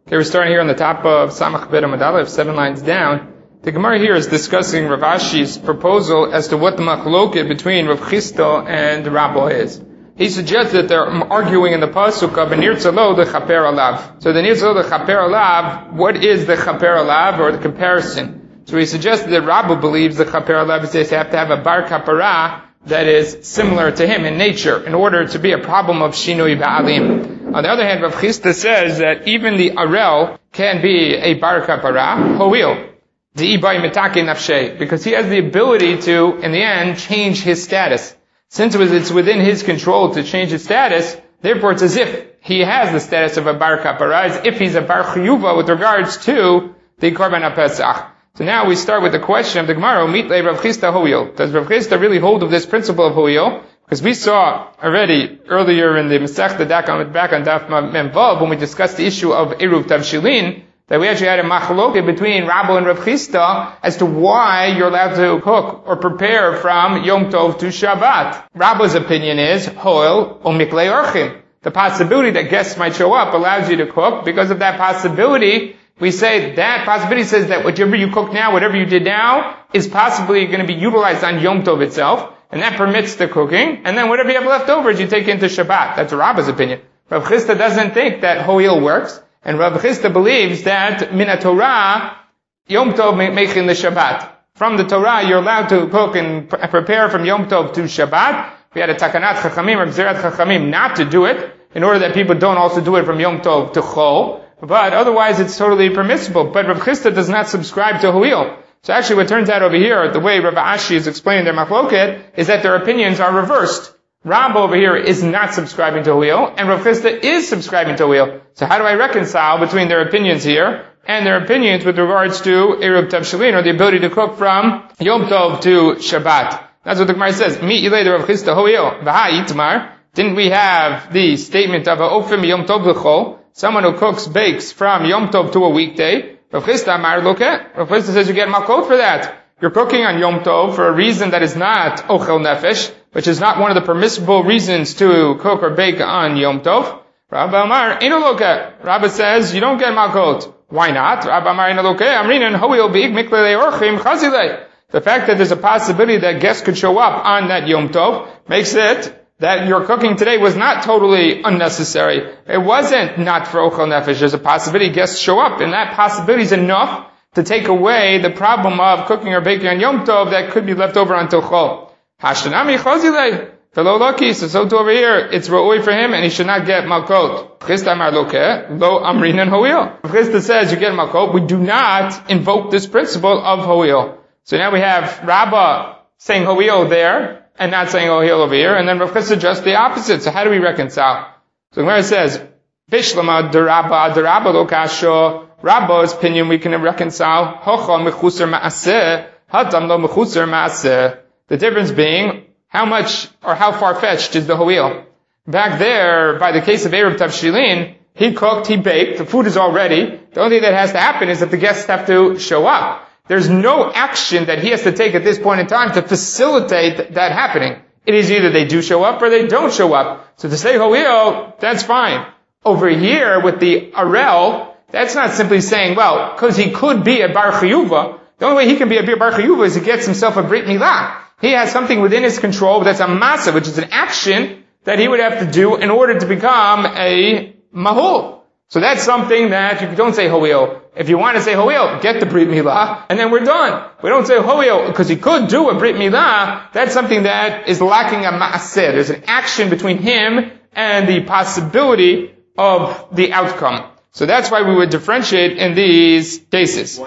Okay, we're starting here on the top of Samach Bet Amud Aleph, 7 lines down. The Gemara here is discussing Rav Ashi's proposal as to what the machloket between Rav Chisda and Rabbo is. He suggests that they're arguing in the pasuk of Nirtza Lo the Chaper Alav. So the Nirtza Lo the Chaper Alav, what is the Chaper Alav, or the comparison? So he suggests that Rabbo believes the Chaper Alav is they have to have a bar kapara that is similar to him in nature in order to be a problem of Shinui Ba'alim. On the other hand, Rav Chisda says that even the Arel can be a bar kapara, ho'il, de'ibai mitake nafshe, because he has the ability to, in the end, change his status. Since it's within his control to change his status, therefore it's as if he has the status of a bar kapara, as if he's a bar chiyuva with regards to the Korban HaPesach. So now we start with the question of the Gemara, Mitlei Rav Chisda ho'il. Does Rav Chisda really hold of this principle of ho'il? Because we saw already earlier in the Masechta back on Daf Mem Vav, when we discussed the issue of Eruv Tavshilin, that we actually had a machloket between Rabbo and Rav Chisda as to why you're allowed to cook or prepare from Yom Tov to Shabbat. Rabbo's opinion is ho'il o miklei orchim. The possibility that guests might show up allows you to cook. Because of that possibility, we say that possibility says that whatever you cook now, whatever you did now, is possibly going to be utilized on Yom Tov itself. And that permits the cooking, and then whatever you have left over, you take into Shabbat. That's Rabba's opinion. Rav Chisda doesn't think that ho'il works, and Rav Chisda believes that min Torah, Yom Tov mechin the Shabbat. From the Torah, you're allowed to cook and prepare from Yom Tov to Shabbat. We had a takanat chachamim or gzerat chachamim not to do it, in order that people don't also do it from Yom Tov to Chol. But otherwise, it's totally permissible. But Rav Chisda does not subscribe to ho'il. So actually what turns out over here, the way Rav Ashi is explaining their machloket, is that their opinions are reversed. Rabbo over here is not subscribing to ho'il, and Rav Chisda is subscribing to ho'il. So how do I reconcile between their opinions here, and their opinions with regards to Eruv Tavshilin, or the ability to cook from Yom Tov to Shabbat? That's what the Gemara says. Mi ilay de Rav Chisda ho'il, v'ha yitmar. Didn't we have the statement of a ofim Yom Tov l'chol, someone who bakes from Yom Tov to a weekday? Rav Chisda Amar Lokeh. Rav Chisda says you get malkot for that. You're cooking on Yom Tov for a reason that is not ochel nefesh, which is not one of the permissible reasons to cook or bake on Yom Tov. Rabba Amar Eino Lokeh. Rabba says you don't get malkot. Why not? Rabba Amar Eino Lokeh. Amrinan ho'il be'ig miklei orchim chazilei. The fact that there's a possibility that guests could show up on that Yom Tov makes it that your cooking today was not totally unnecessary. It wasn't not for ochel nefesh. There's a possibility guests show up, and that possibility is enough to take away the problem of cooking or baking on Yom Tov that could be left over until Chol. Hashtanami chazilei. Velo loki. So to over here, it's ra'oi for him, and he should not get malkot. Chisda amar lokeh, lo amrinan ho'il. Chisda says you get malkot. We do not invoke this principle of ho'il. So now we have Rabbah saying ho'il there, and not saying ho'il over here, and then Rav Chisda just the opposite. So how do we reconcile? So Gemara says, Bishlama derabba lo kasho. Rabba's opinion we can reconcile. Hocha mechusar ma'aseh, hatam lo mechusar ma'aseh. The difference being, how much or how far-fetched is the ho'il? Back there, by the case of Eruv Tavshilin, he cooked, he baked, the food is all ready. The only thing that has to happen is that the guests have to show up. There's no action that he has to take at this point in time to facilitate that happening. It is either they do show up or they don't show up. So to say ho'il, that's fine. Over here with the Arel, that's not simply saying, well, because he could be a bar chiyuva. The only way he can be a bar chiyuva is he gets himself a brit milah. He has something within his control that's a masa, which is an action that he would have to do in order to become a mahul. So that's something that you don't say ho'il. If you want to say ho'il, get the brit milah, and then we're done. We don't say ho'il because he could do a brit milah. That's something that is lacking a ma'aseh. There's an action between him and the possibility of the outcome. So that's why we would differentiate in these cases.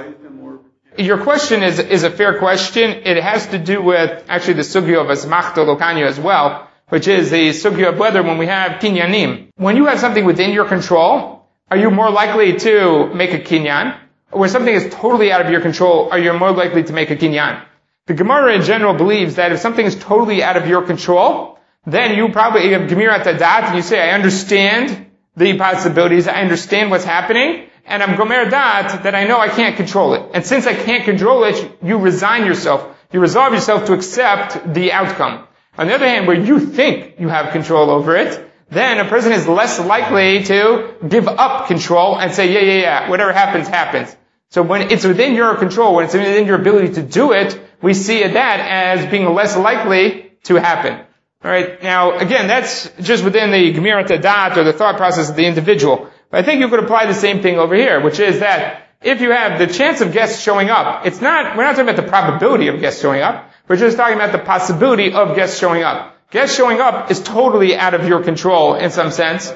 Your question is a fair question. It has to do with actually the sugya of asmachta lokanya as well, which is the sugya of whether when we have kinyanim, when you have something within your control, are you more likely to make a kinyan? Or when something is totally out of your control, are you more likely to make a kinyan? The Gemara in general believes that if something is totally out of your control, then you probably have gemirat hadat, and you say, I understand the possibilities, I understand what's happening, and I'm gomer dat that I know I can't control it. And since I can't control it, you resign yourself. You resolve yourself to accept the outcome. On the other hand, where you think you have control over it, then a person is less likely to give up control and say, yeah, whatever happens, happens. So when it's within your control, when it's within your ability to do it, we see that as being less likely to happen. Alright, now again, that's just within the Gemirat Hadat or the thought process of the individual. But I think you could apply the same thing over here, which is that if you have the chance of guests showing up, we're not talking about the probability of guests showing up, we're just talking about the possibility of guests showing up. Guests showing up is totally out of your control in some sense.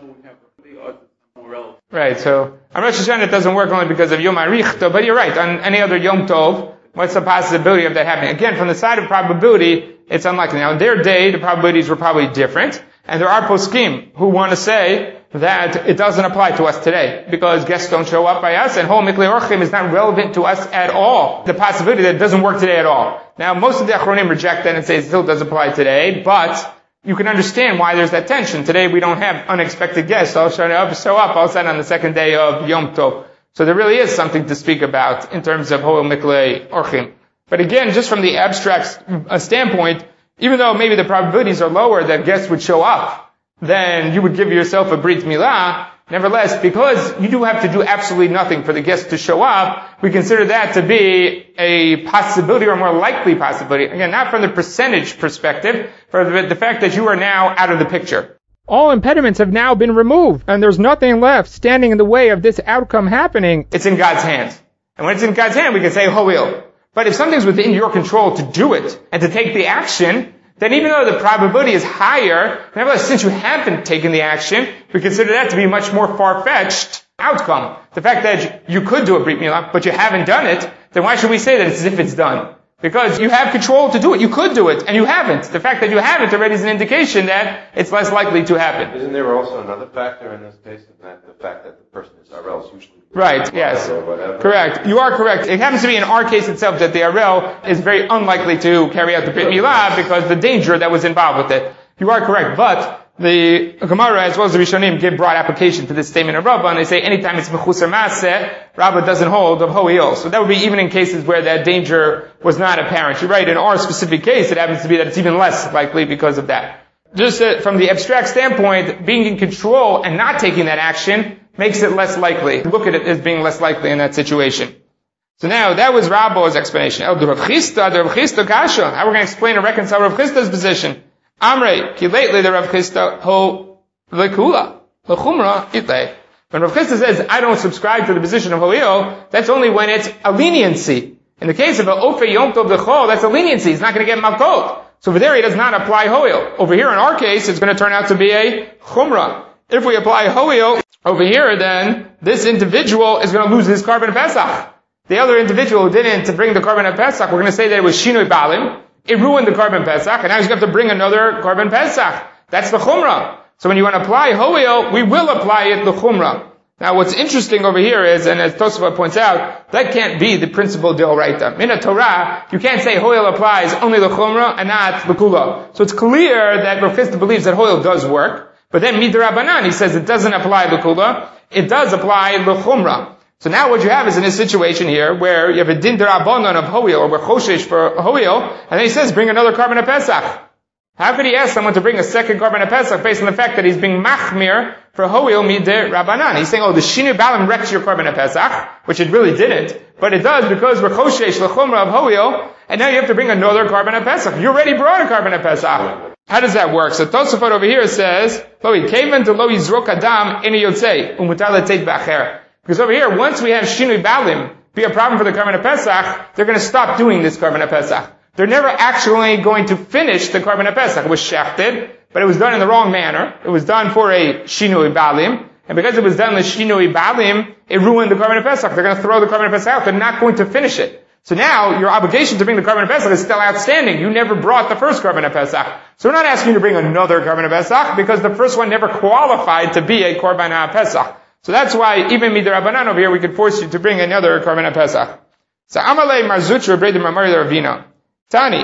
Right, so on Rosh Hashanah it doesn't work only because of Yom HaRichta, but you're right, on any other Yom Tov, what's the possibility of that happening? Again, from the side of probability, it's unlikely. Now, in their day, the probabilities were probably different, and there are poskim who want to say that it doesn't apply to us today, because guests don't show up by us, and whole Miklei Orchim is not relevant to us at all. The possibility that it doesn't work today at all. Now, most of the Achronim reject that and say it still does apply today, but you can understand why there's that tension. Today we don't have unexpected guests all show up all of a sudden on the second day of Yom Tov. So there really is something to speak about in terms of Hoel Miklei Orchim. But again, just from the abstract standpoint, even though maybe the probabilities are lower that guests would show up, then you would give yourself a Brit Milah. Nevertheless, because you do have to do absolutely nothing for the guests to show up, we consider that to be a possibility or a more likely possibility. Again, not from the percentage perspective, for the fact that you are now out of the picture. All impediments have now been removed, and there's nothing left standing in the way of this outcome happening. It's in God's hands. And when it's in God's hand, we can say, Ho'il. But if something's within your control to do it, and to take the action, then even though the probability is higher, nevertheless, since you haven't taken the action, we consider that to be a much more far-fetched outcome. The fact that you could do a Brit Milah, but you haven't done it, then why should we say that it's as if it's done? Because you have control to do it. You could do it, and you haven't. The fact that you haven't already is an indication that it's less likely to happen. Isn't there also another factor in this case, that the fact that the person is Arel usually... Right, yes. Correct. You are correct. It happens to be in our case itself that the Arel is very unlikely to carry out the Brit Milah because the danger that was involved with it. You are correct, but the Gemara as well as the Rishonim give broad application to this statement of Rabbah, and they say anytime it's Mechusar Maseh, Rabbah doesn't hold of Ho'il. So that would be even in cases where that danger was not apparent. You're right, in our specific case, it happens to be that it's even less likely because of that. Just from the abstract standpoint, being in control and not taking that action makes it less likely. Look at it as being less likely in that situation. So now, that was Rabbah's explanation. The Rav Chisda Kasha. How we're going to explain and reconcile Rav Chisda's position. Amrei, ki lately the Rav Chisda ho lekula, lechumra itlei. When Rav Chisda says, I don't subscribe to the position of Ho'il, that's only when it's a leniency. In the case of an Ofei Yom Tov L'chol, that's a leniency. He's not going to get Malkot. So over there, he does not apply Ho'il. Over here, in our case, it's going to turn out to be a Chumrah. If we apply Ho'il over here, then this individual is going to lose his Korban Pesach. The other individual who didn't bring the Korban Pesach, we're going to say that it was Shinui Balim. It ruined the Korban Pesach, and now he's going to have to bring another Korban Pesach. That's the Chumrah. So when you want to apply Ho'il, we will apply it the Chumrah. Now what's interesting over here is, and as Tosafot points out, that can't be the principle d'oraita. In a Torah, you can't say Ho'il applies only the Chumrah and not the Kula. So it's clear that Rav Chisda believes that Ho'il does work, but then Midrabanan, he says it doesn't apply the Kula, it does apply the Chumrah. So now what you have is in a situation here where you have a din d'Rabbanan of Ho'il, or we're choshesh for Ho'il, and then he says bring another Korban Pesach. How could he ask someone to bring a second Korban Pesach based on the fact that he's being machmir for Ho'il mideh Rabbanan? He's saying, the Shinui Balim wrecks your Korban Pesach, which it really didn't, but it does because we're choshesh l'chumra of Ho'il, and now you have to bring another Korban Pesach. You already brought a Korban Pesach. How does that work? So Tosafot over here says, lo yikaven to lo yizrok adam eni yotzei umutar letzeit b'acher. Because over here, once we have Shinui Balim be a problem for the Korban Pesach, they're going to stop doing this Korban Pesach. They're never actually going to finish the Korban Pesach. It was shechted, but it was done in the wrong manner. It was done for a Shinui Balim, and because it was done with Shinui Balim, it ruined the Korban Pesach. They're going to throw the Korban Pesach out. They're not going to finish it. So now, your obligation to bring the Korban Pesach is still outstanding. You never brought the first Korban Pesach. So we're not asking you to bring another Korban Pesach, because the first one never qualified to be a Korban Pesach. So that's why, even Midrabanan over here, we could force you to bring another Korban Pesach. So Amalei Marzuch Rebreidim Amar Ravina. Tani,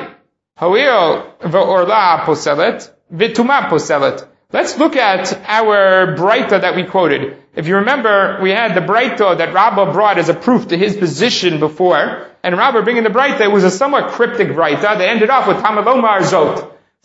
Ho'il v'orla poselet, v'tumah poselet. Let's look at our Braita that we quoted. If you remember, we had the Braita that Rabbah brought as a proof to his position before, and Rabbah bringing the Braita, it was a somewhat cryptic Braita that ended off with Tamalomar Zot.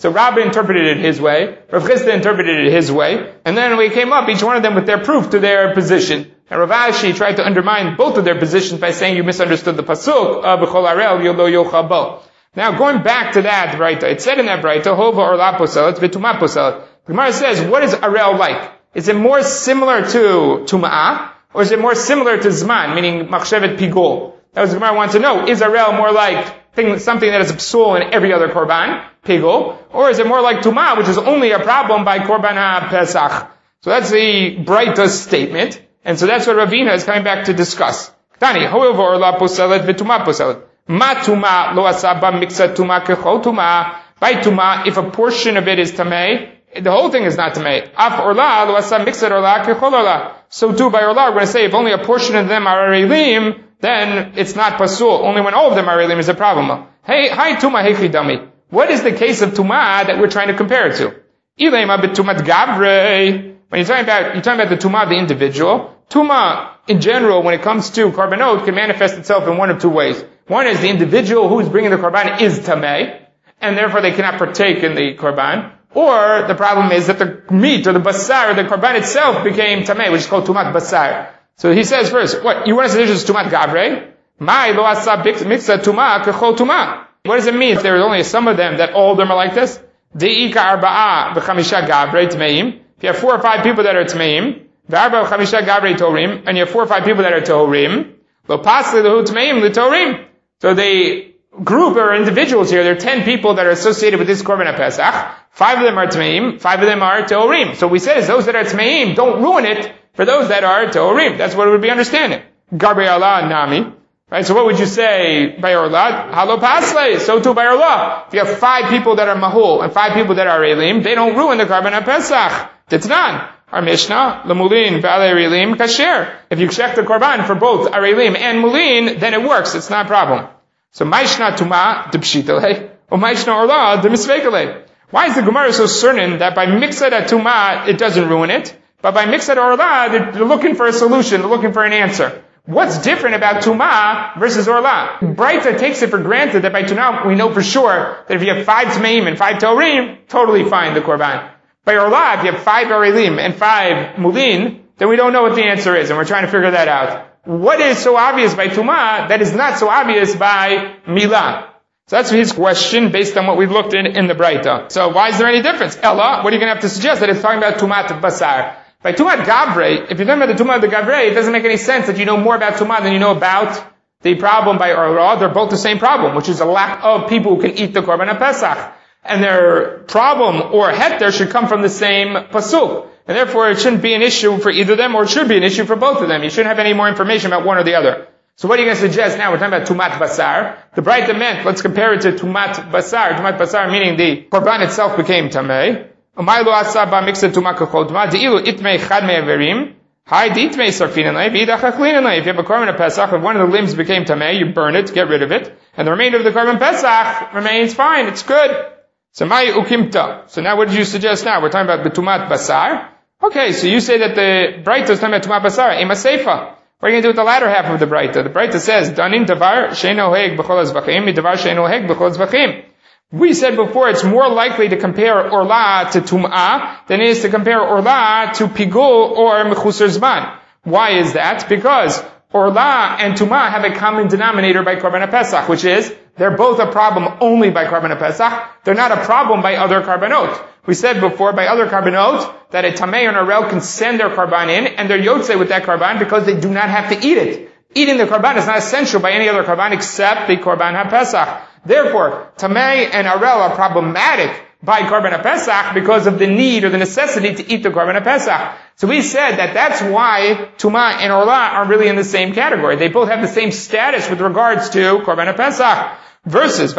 So Rabbi interpreted it his way, Rav Chisda interpreted it his way, and then we came up, each one of them with their proof to their position. And Rav Ashi tried to undermine both of their positions by saying you misunderstood the pasuk of B'chol Arel Yolo Yochal Bo. Now going back to that Braita, it said in that Braita, Hova Orla Poselet V'Tumah Poselet. The Gemara says, what is Arel like? Is it more similar to Tuma'ah, or is it more similar to Zman, meaning Machshevet Pigol? That was the Gemara wanted to know. Is Arel more like something that is a psul in every other korban, Pigol, or is it more like Tuma'ah, which is only a problem by Korban HaPesach? So that's the Braita's statement, and so that's what Ravina is coming back to discuss. Tani, however, Orla Poselet V'Tumah Poselet. Ma Tumah lo asaba mixat Tumah kechol Tumah. By Tumah, if a portion of it is Tameh, the whole thing is not Tameh. Af Orla lo asab mixat Orla kechol Orla. So too by Orla, we're going to say if only a portion of them are Arelim, then it's not pasul. Only when all of them are Arelim is a problem. Hey, hi Tumah hechidami. What is the case of Tumah that we're trying to compare it to? Ilema b'Tumat Gavrei. When you're talking about the Tumah of the individual. Tumah, in general, when it comes to Korbanot, can manifest itself in one of two ways. One is the individual who is bringing the Korban is Tameh, and therefore they cannot partake in the Korban. Or the problem is that the meat or the basar, the Korban itself became Tameh, which is called Tumat Basar. So he says first, what? You want to say this is Tumat Gavrei? Mai lo asab mixa Tumah kechol Tumah. What does it mean if there is only some of them that all of them are like this? De'ika arba'a v'chamisha Gavrei Tmeim. If you have 4 or 5 people that are Tmeim, v'arba v'chamisha Gavrei Torim, and you have 4 or 5 people that are Torim, lo pasli lehu Tmeim l'Torim. So the group or individuals here, there are 10 people that are associated with this Korban HaPesach. 5 of them are Tmeim, 5 of them are Teorim. So we said is those that are Tmeim don't ruin it for those that are Teorim. That's what it would be understanding. Garbe Allah Nami. Right, so what would you say by Orla? Halo Pasle. So too by Orla. If you have 5 people that are Mahul and 5 people that are Elim, they don't ruin the Korban HaPesach. Titnan. Our Mishnah, Lemulin, V'ale Elim, Kasher. If you check the Korban for both Arelim and Mulin, then it works. It's not a problem. So Maishna Tuma, Dipshitale, or Maishna Orla, Demisvekale. Why is the Gemara so certain that by Mixed at Tuma, it doesn't ruin it, but by Mixed Orla, they're looking for a solution, they're looking for an answer? What's different about Tuma versus Orla? Braita takes it for granted that by Tuma, we know for sure that if you have 5 Tmeim and 5 Torim, totally fine, the Korban. By Orla, if you have 5 Arelim and 5 Mulin, then we don't know what the answer is, and we're trying to figure that out. What is so obvious by Tumah that is not so obvious by Milah? So that's his question based on what we've looked in the Braita. So why is there any difference? Ella, what are you going to have to suggest? That it's talking about Tumat Basar. By Tumat Gavrei, if you're talking about the Tumat of the Gavrei, it doesn't make any sense that you know more about Tumah than you know about the problem by Orla. They're both the same problem, which is a lack of people who can eat the Korban HaPesach. And their problem or heter should come from the same pasuk. And therefore it shouldn't be an issue for either of them, or it should be an issue for both of them. You shouldn't have any more information about one or the other. So what are you going to suggest now? We're talking about Tumat Basar. The Braita meant, let's compare it to Tumat Basar. Tumat Basar meaning the Korban itself became Tameh. Umaylu asaba mixed Tumat kechol Tumah. De'ilu itmei chad me'averim. Hi ditmei sarfinan lei, v'idach achlinin lei. If you have a Korban Pesach, if one of the limbs became Tameh, you burn it, get rid of it. And the remainder of the Korban Pesach remains fine, it's good. So mai ukimta. So now what did you suggest now? We're talking about the Tumat Basar. Okay, so you say that the Braita is talking about Tumat Basar, Ema Seifa. What are you going to do with the latter half of the Braita? The Braita says, Danin davar she'eno heg b'chol hazvachim, midavar she'eno heg b'chol hazvachim. We said before it's more likely to compare Orla to Tum'ah than it is to compare Orla to Pigul or Mechusar Zman. Why is that? Because Orla and Tum'ah have a common denominator by Korban HaPesach, which is they're both a problem only by Korban HaPesach. They're not a problem by other Korbanot. We said before by other Korbanot that a Tameh and a Rel can send their Korban in and they're Yotzei with that Korban because they do not have to eat it. Eating the Korban is not essential by any other Korban except the Korban HaPesach. Therefore, Tameh and Arel are problematic by Korban HaPesach because of the need or the necessity to eat the Korban HaPesach. So we said that that's why Tumah and Orla are really in the same category. They both have the same status with regards to Korban HaPesach. Versus,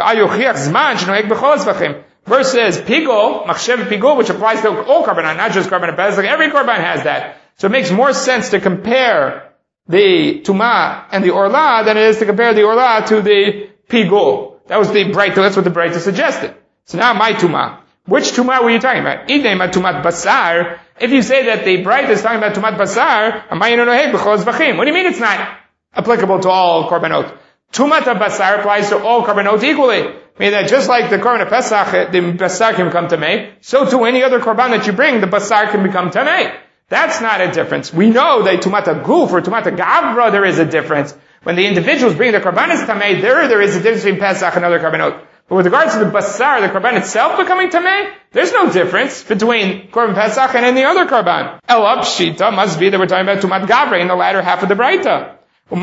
versus Pigol, Machshev Pigol, which applies to all Korban, not just Korban HaPesach. Every Korban has that. So it makes more sense to compare the Tumah and the Orla than it is to compare the Orla to the Pigol. That was the Braita, that's what the Braita suggested. So now my Tumah. Which Tumah were you talking about? Idema Tumat Basar. If you say that the Braita is talking about Tumat Basar, what do you mean it's not applicable to all Korbanot? Tumat basar applies to all korbanot equally. Meaning that just like the korban of Pesach, the basar can become tamei, so too any other korban that you bring, the basar can become tamei. That's not a difference. We know that tumat guf or tumat gavra, there is a difference. When the individuals bring the korbanos tamei, there is a difference between Pesach and other korbanot. But with regards to the basar, the korban itself becoming tamei, there's no difference between korban Pesach and any other korban. Elab shita must be that we're talking about tumat gavra in the latter half of the Braita. So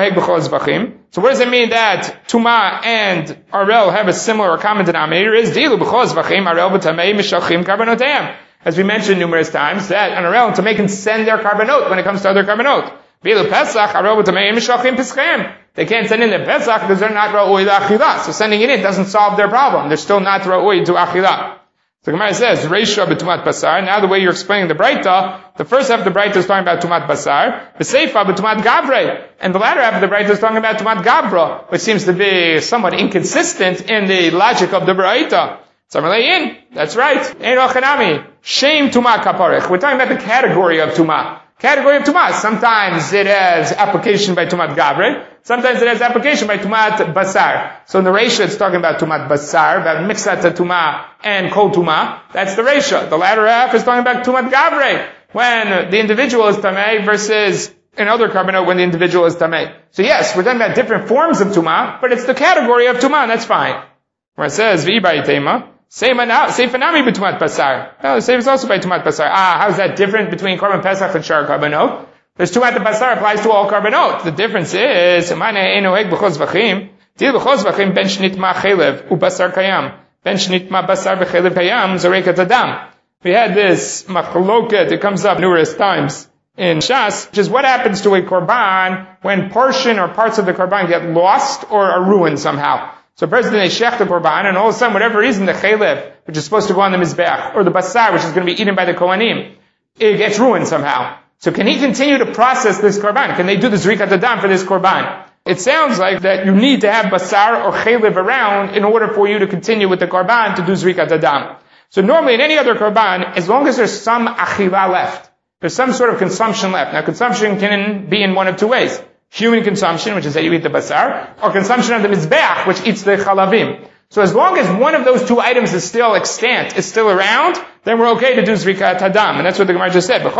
what does it mean that Tuma and Arel have a similar or common denominator? Is Dilu b'chol zvachim Arel b'tamei mishachim karbonoteim. As we mentioned numerous times, that an Arel and Tamei can send their karbanot when it comes to other karbanot. Dilu Pesach Arel b'tamei mishachim pischem. They can't send in their Pesach because they're not ra'oi l'achila. So sending it in doesn't solve their problem. They're still not ra'oi to achila. So Gemara says, Reisha b'tumat basar. Now the way you're explaining the Braita, the first half of the Braita is talking about tumat basar, B'seifa b'tumat gavre, and the latter half of the Braita is talking about tumat gavra, which seems to be somewhat inconsistent in the logic of the Braita. Samalayin, that's right. Ein ochanami, shame tumat kaparech. We're talking about the category of tumat. Category of tumat. Sometimes it has application by tumat gavre. Sometimes it has application by tumat basar. So in the Reisha it's talking about tumat basar, about mixat tuma and kol tuma. That's the Reisha. The latter half is talking about tumat gavre, when the individual is tamei versus in other karbanot when the individual is tamei. So yes, we're talking about different forms of tuma, but it's the category of tuma, and that's fine. Where it says v'ibai tema. Seifanami b'tumat basar. No, the seif is also by tumat basar. How is that different between korban Pesach and shar karbanot? There's tumat basar applies to all karbanot. The difference is, mane enoeg b'chol zvachim, til b'chol zvachim ben shnitma chelev u'basar kayam. Ben shnitma basar v'chelev kayam zorekat adam. We had this machloket, it comes up numerous times in Shas, which is what happens to a korban when portion or parts of the korban get lost or are ruined somehow. So a person they shech the korban, and all of a sudden, whatever reason, the chelev, which is supposed to go on the mizbeach, or the basar, which is going to be eaten by the kohanim, it gets ruined somehow. So can he continue to process this korban? Can they do the zrikat adam for this korban? It sounds like that you need to have basar or chelev around in order for you to continue with the korban to do zrikat adam. So normally in any other korban, as long as there's some achila left, there's some sort of consumption left. Now consumption can be in one of two ways. Human consumption, which is that you eat the basar, or consumption of the mizbeach, which eats the chalavim. So as long as one of those two items is still extant, is still around, then we're okay to do zrikat hadam. And that's what the Gemara just said. But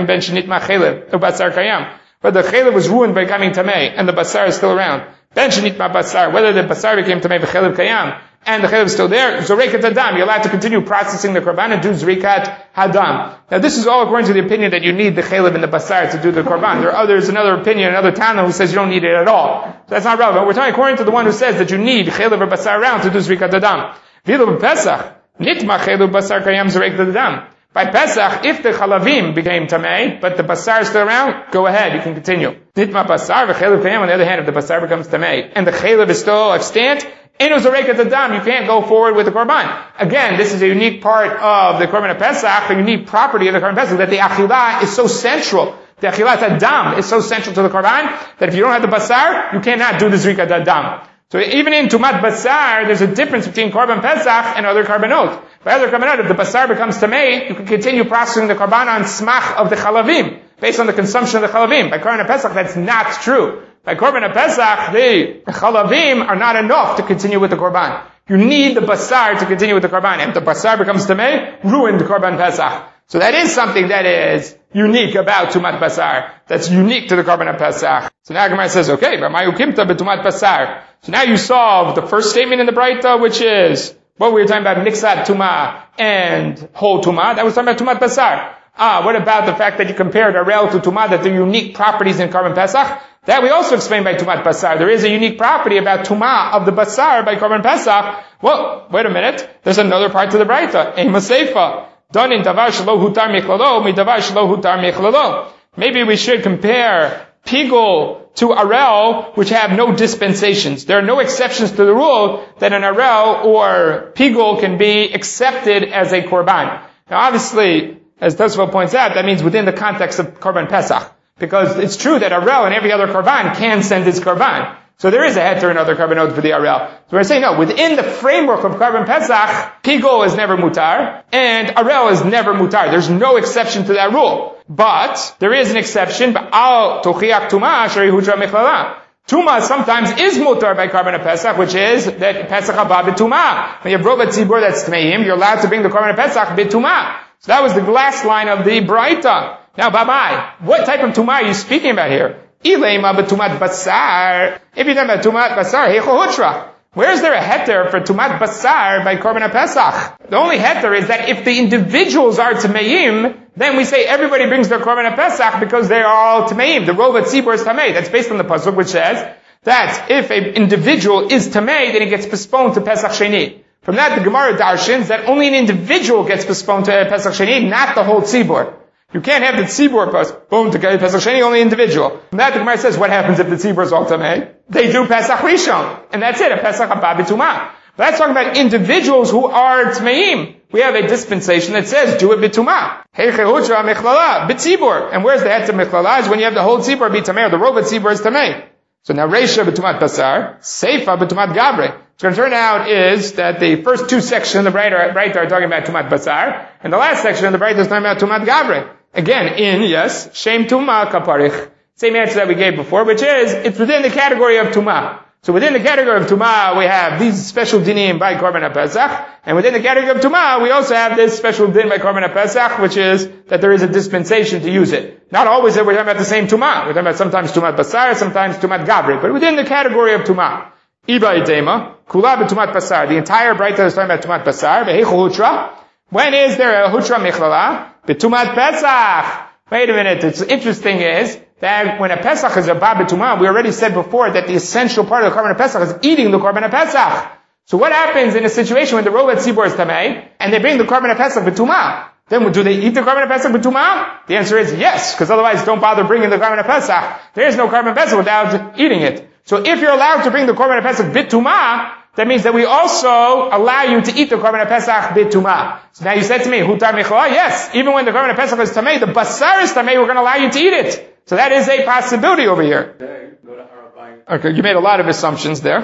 the chelev was ruined by becoming tamei, and the basar is still around. Ben shenitma basar, whether the basar became tamei v'chelev kayam, and the chelev is still there, zorekat hadam, you're allowed to continue processing the korban and do zrikat hadam. Now this is all according to the opinion that you need the chelev and the basar to do the korban. There's another opinion, another Tana who says you don't need it at all. So that's not relevant. We're talking according to the one who says that you need chelev or basar around to do zrikat hadam. V'ilo b'pesach, nitma chelev basar kayam zorekat hadam. By Pesach, if the chalavim became tamei, but the basar is still around, go ahead, you can continue. Nitma basar v'chelev kayam, on the other hand, if the basar becomes tamei, and the chelev is still extant, eno zorekat adam, you can't go forward with the korban. Again, this is a unique part of the korban of Pesach, a unique property of the korban of Pesach, that the achilah is so central. The achilat adam is so central to the korban, that if you don't have the basar, you cannot do the zrikat adam. So even in tumat basar, there's a difference between korban Pesach and other korbanot. By other korbanot, if the basar becomes tamei, you can continue processing the korban on smach of the chalavim, based on the consumption of the chalavim. By korban Pesach, that's not true. By korban Pesach, the chalavim are not enough to continue with the korban. You need the basar to continue with the korban. If the basar becomes tamei, ruined the korban Pesach. So that is something that is unique about tumat basar. That's unique to the korban Pesach. So now Gemara says, okay, Ramayu Kimta b'tumat basar. So now you solve the first statement in the Braita, which is what we were talking about, mixat tuma and whole tuma. That was talking about tumat basar. What about the fact that you compared Arel to tuma, that they're unique properties in korban Pesach? That we also explained by tumat basar. There is a unique property about tuma of the basar by korban Pesach. Well, wait a minute. There's another part to the Braita. Ema seifa. Done in davar shelo hutar michlalo, mi davar shelo hutar michlalo. Maybe we should compare pigul to arel, which have no dispensations. There are no exceptions to the rule that an arel or pigul can be accepted as a korban. Now obviously, as Tosfot points out, that means within the context of korban Pesach. Because it's true that arel and every other korban can send its korban. So there is a heter in other korbanot for the arel. So we're saying no, within the framework of korban Pesach, pigul is never mutar, and arel is never mutar. There's no exception to that rule. But there is an exception, Tuma sometimes is mutar by Korban Pesach, which is that Pesach haba b'tumah. When you have rova tzibur that's tmeim, you're allowed to bring the Korban Pesach b'tumah. So that was the last line of the Braita. Now, Babai, what type of tumah are you speaking about here? Ilema b'tumat basar. If you're talking about tumat basar, heichol hutra. Where is there a heter for tumat basar by Korban Pesach? The only heter is that if the individuals are tmeim, then we say everybody brings their Korban Pesach because they are all tmeim. The rova tzibur is tamei. That's based on the pasuk which says that if an individual is tamei, then it gets postponed to Pesach Sheni. From that, the Gemara darshins that only an individual gets postponed to Pesach Sheni, not the whole tzibur. You can't have the tzibur postponed to Pesach Sheni, only individual. From that, the Gemara says, what happens if the tzibur is all tamei? They do Pesach Rishon. And that's it, a Pesach haba b'tumah. But that's talking about individuals who are tmeim. We have a dispensation that says, do it b'tumah. Heiche hutra mechlala, b'tzibur. And where's the head of mechlala? Is when you have the whole tzibur b'tamei, or the rova tzibur is tamei. So now reisha b'tumat basar, seifa b'tumat gabre. What's going to turn out is that the first two sections of the Braita are talking about tumat basar, and the last section of the Braita is talking about tumat gabre. Again, yes, shem tuma kaparich. Same answer that we gave before, which is, it's within the category of tumah. So within the category of tumah, we have these special dinim by Korban Pesach, and within the category of tumah, we also have this special din by Korban Pesach, which is that there is a dispensation to use it. Not always that we're talking about the same tumah. We're talking about sometimes tumat basar, sometimes tumat gabri, but within the category of tumah. Iba itema, kula b'tumat basar. The entire Braita is talking about tumat basar. V'heichol hutra. When is there a hutra michlala? B'tumat Pesach. Wait a minute. It's interesting is that when a Pesach is a ba b'tumah, we already said before that the essential part of the Korban Pesach is eating the Korban Pesach. So what happens in a situation when the rova tzibur is tamei and they bring the Korban Pesach b'tumah? Then do they eat the Korban Pesach b'tumah? The answer is yes, because otherwise don't bother bringing the Korban Pesach. There is no Korban Pesach without eating it. So if you're allowed to bring the Korban Pesach b'tumah, that means that we also allow you to eat the Korban Pesach b'tumah. So now you said to me, hutar michla? Yes, even when the Korban Pesach is tamei, the basar is tamei, we're going to allow you to eat it. So that is a possibility over here. Okay, you made a lot of assumptions there.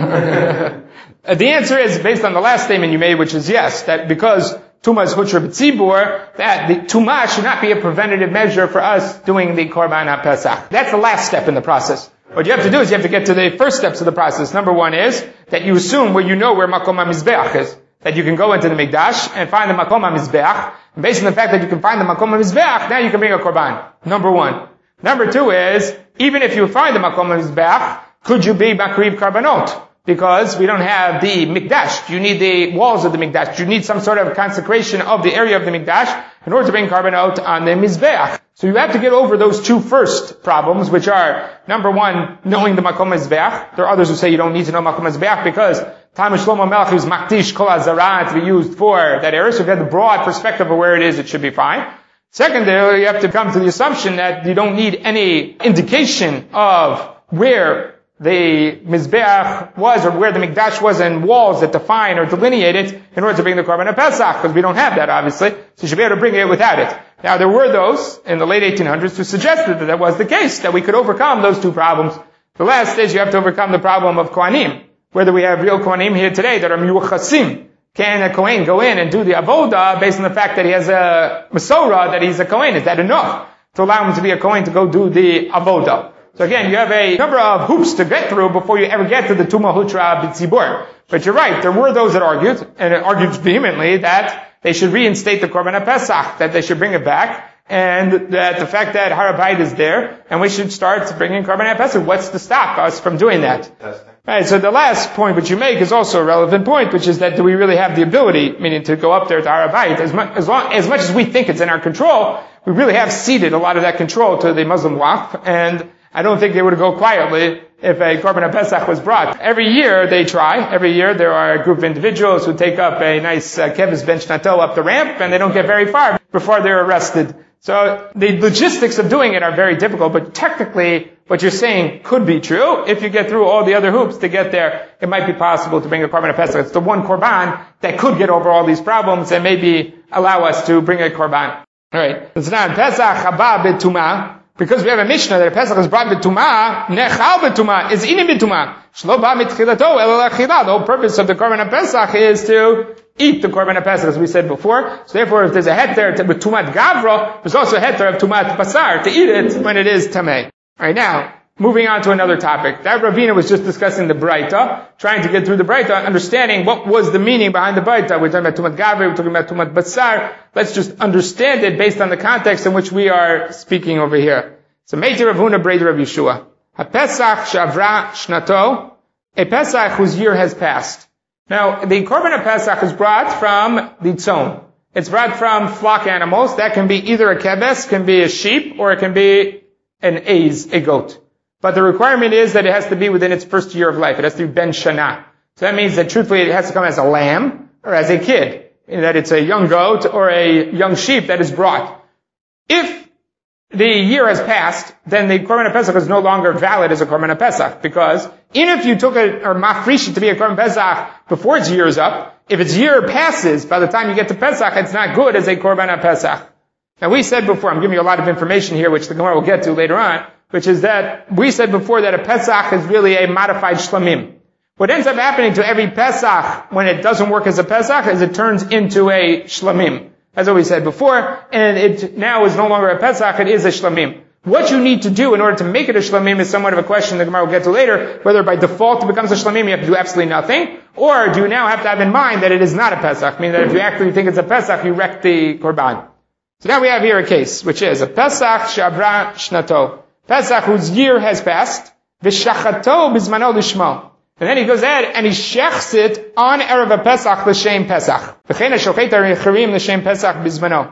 The answer is based on the last statement you made, which is yes, that because Tumah is hutra b'tzibur, that the Tumah should not be a preventative measure for us doing the Korban HaPesach. That's the last step in the process. What you have to do is you have to get to the first steps of the process. Number one is that you assume where you know where Makom HaMizbeach is. That you can go into the Mikdash and find the Makom HaMizbeach. And based on the fact that you can find the Makom HaMizbeach, now you can bring a Korban. Number one. Number two is, even if you find the Makom HaMizbeach, could you be Makriv Karbanot? Because we don't have the Mikdash. You need the walls of the Mikdash. You need some sort of consecration of the area of the Mikdash in order to bring Karbanot on the Mizbeach. So you have to get over those two first problems, which are, number one, knowing the Makom HaMizbeach. There are others who say you don't need to know Makom HaMizbeach because Talmud Shlomo Melech is Makdish Kol HaZarah to be used for that area. So if you have the broad perspective of where it is, it should be fine. Secondarily, you have to come to the assumption that you don't need any indication of where the Mizbeach was or where the Mikdash was and walls that define or delineate it in order to bring the Korban HaPesach, because we don't have that, obviously. So you should be able to bring it without it. Now, there were those in the late 1800s who suggested that that was the case, that we could overcome those two problems. The last stage, you have to overcome the problem of Kohanim. Whether we have real Kohanim here today that are Miyuchasim. Can a Kohen go in and do the Avodah based on the fact that he has a Masorah, that he's a Kohen? Is that enough to allow him to be a Kohen to go do the Avodah? So again, you have a number of hoops to get through before you ever get to the Tumah Hutra B'tzibur. But you're right, there were those that argued, and it argued vehemently, that they should reinstate the Korban HaPesach, that they should bring it back, and that the fact that Har HaBayit is there, and we should start bringing Korban HaPesach. What's to stop us from doing that? Right, so the last point which you make is also a relevant point, which is that do we really have the ability, meaning to go up there to Har HaBayit, as much as we think it's in our control, we really have ceded a lot of that control to the Muslim Waqf, and I don't think they would go quietly if a Korban HaPesach was brought. Every year they try. Every year there are a group of individuals who take up a nice kevis ben shnato up the ramp, and they don't get very far before they're arrested. So the logistics of doing it are very difficult, but technically what you're saying could be true. If you get through all the other hoops to get there, it might be possible to bring a Korban HaPesach. It's the one Korban that could get over all these problems and maybe allow us to bring a Korban. Alright. It's not Pesach haba b'tumah. Because we have a Mishnah that a Pesach is brought b'tumah, nechal b'tumah, is ini b'tumah. Shlo ba mitchilato el l'achila. The whole purpose of the Korban HaPesach is to eat the Korban HaPesach, as we said before. So therefore, if there's a heter with tumat gavra, there's also a heter of tumat basar, to eat it when it is tamei. Alright, now, Moving on to another topic. That Ravina was just discussing the Braita, trying to get through the Braita, understanding what was the meaning behind the Braita. We're talking about Tumat Gavri, we're talking about Tumat Basar. Let's just understand it based on the context in which we are speaking over here. So, Meiti Rav Huna Breder Rav Yeshua. HaPesach Shavra Shnato, a Pesach whose year has passed. Now, the Korban of Pesach is brought from the tzon. It's brought from flock animals. That can be either a keves, can be a sheep, or it can be an aiz, a goat. But the requirement is that it has to be within its first year of life. It has to be ben shana. So that means that truthfully it has to come as a lamb or as a kid. That it's a young goat or a young sheep that is brought. If the year has passed, then the Korban Pesach is no longer valid as a Korban Pesach. Because even if you took it or mafresh it to be a Korban Pesach before its year is up, if its year passes by the time you get to Pesach, it's not good as a Korban Pesach. Now we said before, I'm giving you a lot of information here which the Gemara will get to later on, which is that we said before that a Pesach is really a modified Shlamim. What ends up happening to every Pesach when it doesn't work as a Pesach is it turns into a Shlamim. That's what we said before, and it now is no longer a Pesach, it is a Shlamim. What you need to do in order to make it a Shlamim is somewhat of a question the Gemara will get to later, whether by default it becomes a Shlamim, you have to do absolutely nothing, or do you now have to have in mind that it is not a Pesach, meaning that if you actually think it's a Pesach, you wreck the Korban. So now we have here a case, which is a Pesach Shavra Shnato. Pesach whose year has passed, v'shachato bizmano lishmo. And then he goes ahead and he shechs it on Erev Pesach l'shem Pesach. V'chein ha'shochet ha'achirim l'shem Pesach bizmano.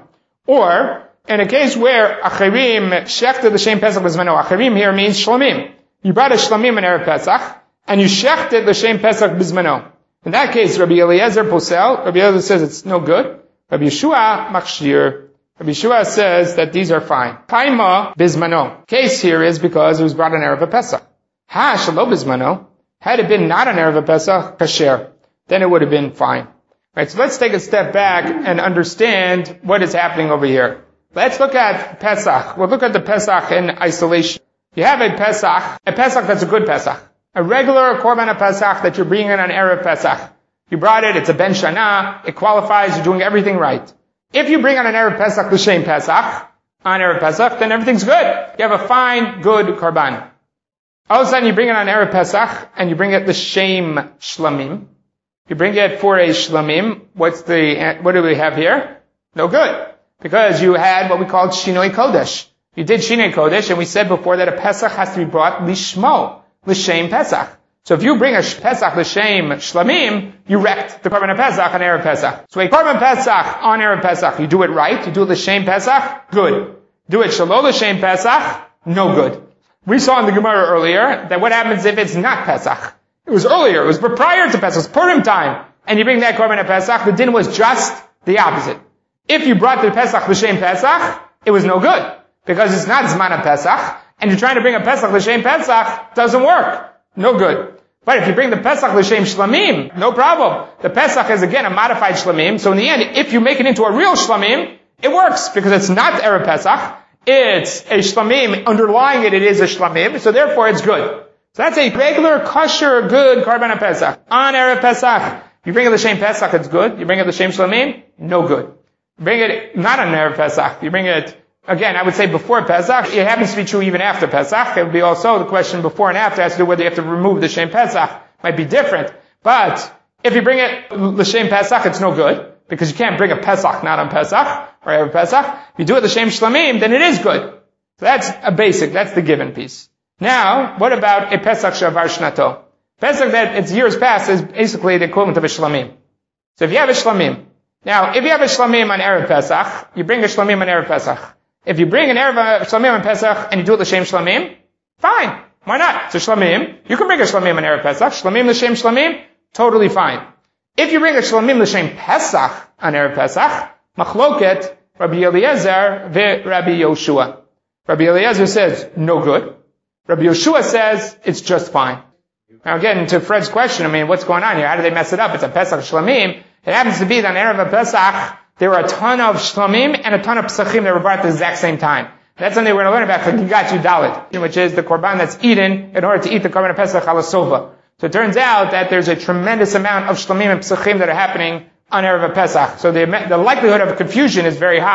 Or, in a case where achirim shechted l'shem Pesach bizmano, achirim here means shlamim. You brought a shlamim on Erev Pesach, and you shechted l'shem Pesach bizmano. In that case, Rabbi Eliezer posel, Rabbi Eliezer says it's no good. Rabbi Yeshua machshir. Rabbi Yeshua says that these are fine. Taima bizmano. Case here is because it was brought on Erev Pesach. Ha shalo bizmano. Had it been not on Erev Pesach, kasher, then it would have been fine. Right, so let's take a step back and understand what is happening over here. Let's look at Pesach. We'll look at the Pesach in isolation. You have a Pesach that's a good Pesach. A regular Korban Pesach that you're bringing on Erev Pesach. You brought it, it's a Ben Shana, it qualifies, you're doing everything right. If you bring on an Erev Pesach, l'shem Pesach, on Erev Pesach, then everything's good. You have a fine, good Korban. All of a sudden you bring it on Erev Pesach, and you bring it l'shem Shlamim. You bring it for a Shlamim. What do we have here? No good. Because you had what we called Shinoi Kodesh. You did Shinoi Kodesh, and we said before that a Pesach has to be brought lishmo, l'shem Pesach. So if you bring a Pesach l'shem Shlamim, you wrecked the Korban Pesach on Erev Pesach. So a Korban Pesach on Erev Pesach, you do it right, you do l'shem Pesach, good. Do it shalo l'shem Pesach, no good. We saw in the Gemara earlier that what happens if it's not Pesach? It was earlier, it was prior to Pesach, it was Purim time, and you bring that Korban Pesach, the din was just the opposite. If you brought the Pesach l'shem Pesach, it was no good. Because it's not Zman of Pesach, and you're trying to bring a Pesach l'shem Pesach, doesn't work. No good. But if you bring the Pesach l'shem Shlamim, no problem. The Pesach is again a modified Shlamim, so in the end, if you make it into a real Shlamim, it works, because it's not Erev Pesach, it's a Shlamim, underlying it is a Shlamim, so therefore it's good. So that's a regular, kosher, good Korban Pesach. On Erev Pesach, you bring it l'shem Pesach, it's good. You bring it l'shem Shlamim, no good. You bring it not on Erev Pesach, you bring it, again, I would say before Pesach. It happens to be true even after Pesach. It would be also the question before and after has to do whether you have to remove the Shem Pesach. Might be different. But if you bring it l'shem Pesach, it's no good. Because you can't bring a Pesach not on Pesach, or Erev Pesach. If you do it l'shem Shlamim, then it is good. So that's a basic, that's the given piece. Now, what about a Pesach Shavar Shnato? Pesach that its years past is basically the equivalent of a Shlamim. So if you have a Shlamim, now, if you have a Shlamim on Erev Pesach, you bring a Shlamim on Erev Pesach. If you bring an Erev Shlamim on Pesach and you do it l'shem Shlamim, fine. Why not? It's a Shlamim. You can bring a Shlamim on Erev Pesach. Shlamim l'shem Shlamim, totally fine. If you bring a Shlamim l'shem Pesach on Erev Pesach, Machloket, Rabbi Eliezer ve Rabbi Yoshua. Rabbi Eliezer says, no good. Rabbi Yoshua says, it's just fine. Now again, to Fred's question, what's going on here? How do they mess it up? It's a Pesach Shlamim. It happens to be that on Erev Pesach, there were a ton of Shlamim and a ton of Pesachim that were brought at the exact same time. That's something we're going to learn about Chagigat Yudalit, which is the Korban that's eaten in order to eat the Korban Pesach Halasova. So it turns out that there's a tremendous amount of Shlamim and Pesachim that are happening on Erev Pesach. So the likelihood of confusion is very high.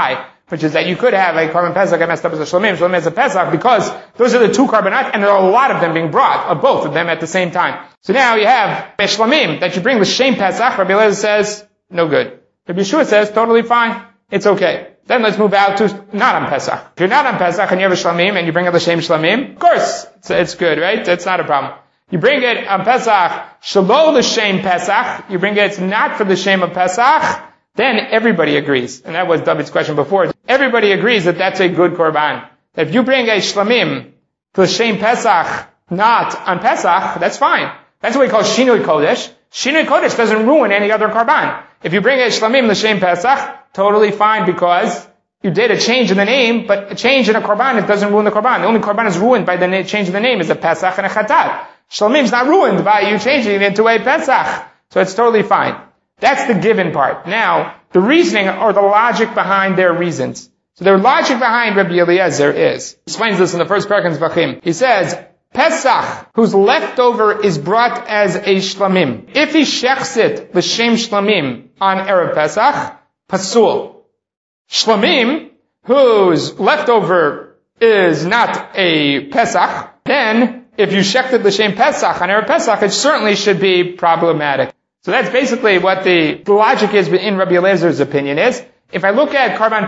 which is that you could have a Korban Pesach messed up as a Shlamim as a Pesach, because those are the two Korbanot, and there are a lot of them being brought, of both of them at the same time. So now you have a Shlamim that you bring l'shem Pesach. Rabbi Eliezer says, no good. Rabbi Yeshua says, totally fine. It's okay. Then let's move out to not on Pesach. If you're not on Pesach and you have a Shlamim and you bring a l'shem Shlamim, of course, it's good, right? That's not a problem. You bring it on Pesach, shelo l'shem Pesach, you bring it not for the shame of Pesach, then everybody agrees. And that was David's question before. Everybody agrees that that's a good Korban. That if you bring a Shlamim to l'shem Pesach, not on Pesach, that's fine. That's what we call Shinui Kodesh. Shinui Kodesh doesn't ruin any other Korban. If you bring a Shlamim l'shem Pesach, totally fine, because you did a change in the name, but a change in a Korban, it doesn't ruin the Korban. The only Korban is ruined by the change in the name is a Pesach and a Chatat. Shlamim is not ruined by you changing it into a Pesach. So it's totally fine. That's the given part. Now, the reasoning or the logic behind their reasons. So their logic behind Rabbi Eliezer is, he explains this in the first parak in Zvachim. He says, Pesach, whose leftover is brought as a Shlamim. If he shechs it, l'shem Shlamim, on Erev Pesach, Pasul. Shlamim, whose leftover is not a Pesach, then, if you shecht it l'shem Pesach on Erev Pesach, it certainly should be problematic. So that's basically what the logic is in Rabbi Eliezer's opinion is. If I look at Karban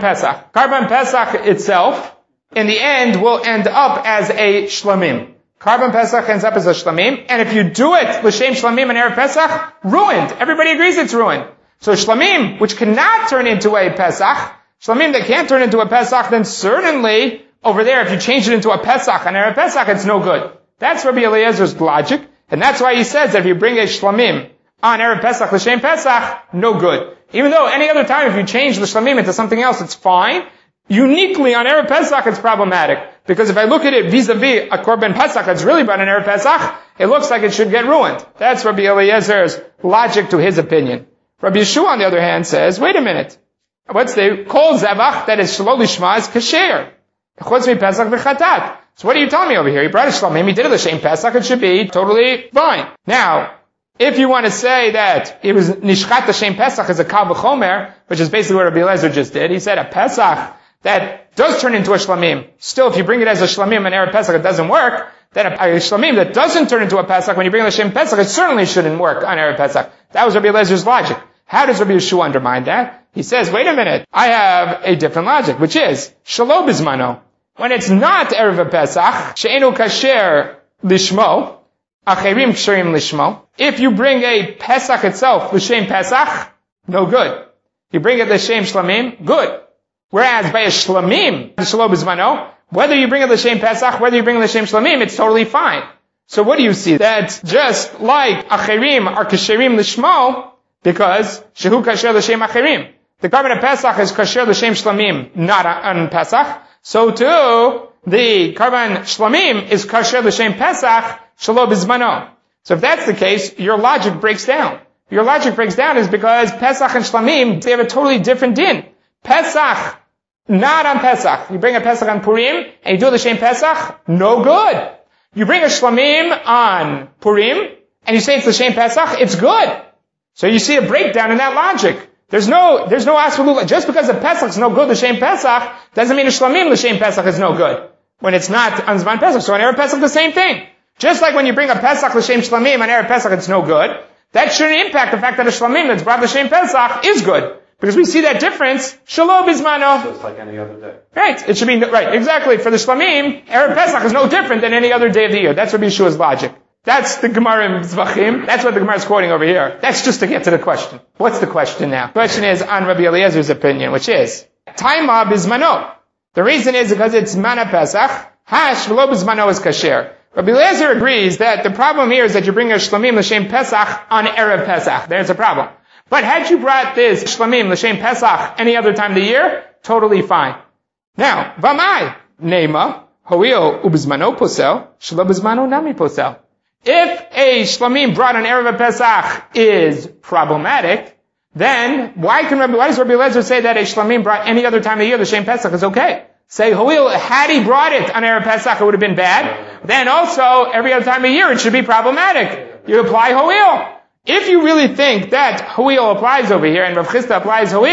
Pesach itself, in the end, will end up as a Shlamim. Karban Pesach ends up as a Shlamim, and if you do it, l'shem Shlamim and Erev Pesach, ruined. Everybody agrees it's ruined. So Shlamim, which cannot turn into a Pesach, Shlamim that can't turn into a Pesach, then certainly, over there, if you change it into a Pesach and Erev Pesach, it's no good. That's Rabbi Eliezer's logic, and that's why he says that if you bring a Shlamim on Erev Pesach, l'shem Pesach, no good. Even though any other time if you change the Shlamim into something else, it's fine. Uniquely on Erev Pesach, it's problematic. Because if I look at it vis-a-vis a Korban Pesach that's really brought on Erev Pesach, it looks like it should get ruined. That's Rabbi Eliezer's logic to his opinion. Rabbi Yeshua, on the other hand, says, wait a minute. What's the kol zevach that is shelo lishma is kasher. Chutz mi Pesach v'chatat. So what are you telling me over here? He brought a Shlamim, he did it l'shem Pesach, it should be totally fine. Now, if you want to say that it was nishchat l'shem Pesach as a kal v'chomer, which is basically what Rabbi Eliezer just did, he said a Pesach that does turn into a Shlamim. Still, if you bring it as a Shlamim and Erev Pesach, it doesn't work. Then a Shlamim that doesn't turn into a Pesach, when you bring l'shem Pesach, it certainly shouldn't work on Erev Pesach. That was Rabbi Eliezer's logic. How does Rabbi Yeshua undermine that? He says, wait a minute, I have a different logic, which is, Shelo Bizmano. When it's not Erev Pesach, She'enu Kasher Lishmo, Acherim Ksherim Lishmo. If you bring a Pesach itself, l'shem Pesach, no good. You bring it l'shem Shlamim, good. Whereas by a Shlamim, the Shelo Bizmano, whether you bring it l'shem Pesach, whether you bring it l'shem Shlamim, it's totally fine. So what do you see? That just like Acherim are Kasherim Lishmo, because Shehu Kasher L'Shem Acherim. The Korban of Pesach is Kasher L'Shem Shlamim, not on Pesach. So too, the Korban Shlamim is Kasher L'Shem Pesach, Shelo Bizmano. So if that's the case, your logic breaks down. Your logic breaks down is because Pesach and Shlamim, they have a totally different din. Pesach, not on Pesach. You bring a Pesach on Purim, and you do L'Shem Pesach, no good. You bring a Shlamim on Purim, and you say it's L'Shem Pesach, it's good. So you see a breakdown in that logic. There's no absolute, just because a Pesach is no good, l'shem Pesach, doesn't mean a Shlamim l'shem Pesach is no good. When it's not on Zman Pesach. So on Erev Pesach, the same thing. Just like when you bring a Pesach l'shem Shlamim on Erev Pesach, it's no good. That shouldn't impact the fact that a Shlamim that's brought l'shem Pesach is good. Because we see that difference, Shelo Bizmano. So it's like any other day. Right. It should be, right, exactly. For the Shlamim, Erev Pesach is no different than any other day of the year. That's Rabbi Yeshua's logic. That's the Gemara in Zvachim. That's what the Gemara is quoting over here. That's just to get to the question. What's the question now? The question is on Rabbi Eliezer's opinion, which is, Taima Bizmano. The reason is because it's Mana Pesach. Hash V'lo Bizmano is Kasher. Rabbi Eliezer agrees that the problem here is that you bring a Shlamim L'Shem Pesach on Erev Pesach. There's a problem. But had you brought this Shlamim L'Shem Pesach any other time of the year, totally fine. Now, Vamai, Neima, Ho'il Ubizmano Posel, Shelo Bizmano Nami Posel. If a Shlamim brought on Erev Pesach is problematic, then why does Rabbi Eliezer say that a Shlamim brought any other time of the year, the Shem Pesach is okay? Say, Ho'il, had he brought it on Erev Pesach, it would have been bad. Then also, every other time of year, it should be problematic. You apply Ho'il. If you really think that Ho'il applies over here, and Rav Chisda applies Ho'il,